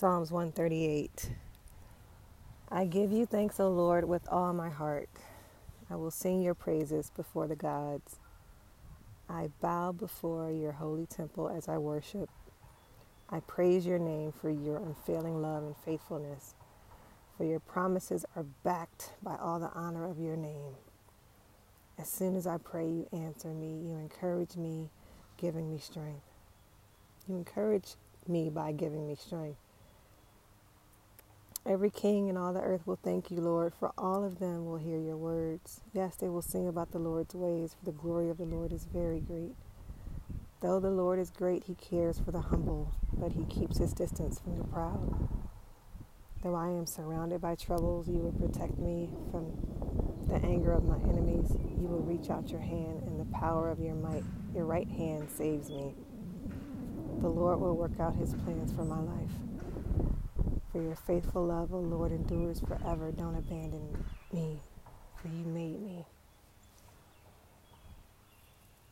Psalms 138. I give you thanks, O Lord, with all my heart. I will sing your praises before the gods. I bow before your holy temple as I worship. I praise your name for your unfailing love and faithfulness, for your promises are backed by all the honor of your name. As soon as I pray, you answer me. You encourage me, giving me strength. You encourage me by giving me strength. Every king in all the earth will thank you, Lord, for all of them will hear your words. Yes, they will sing about the Lord's ways, for the glory of the Lord is very great. Though the Lord is great, he cares for the humble, but he keeps his distance from the proud. Though I am surrounded by troubles, you will protect me from the anger of my enemies. You will reach out your hand, and the power of your might, your right hand saves me. The Lord will work out his plans for my life. For your faithful love, O Lord, endures forever. Don't abandon me, for you made me.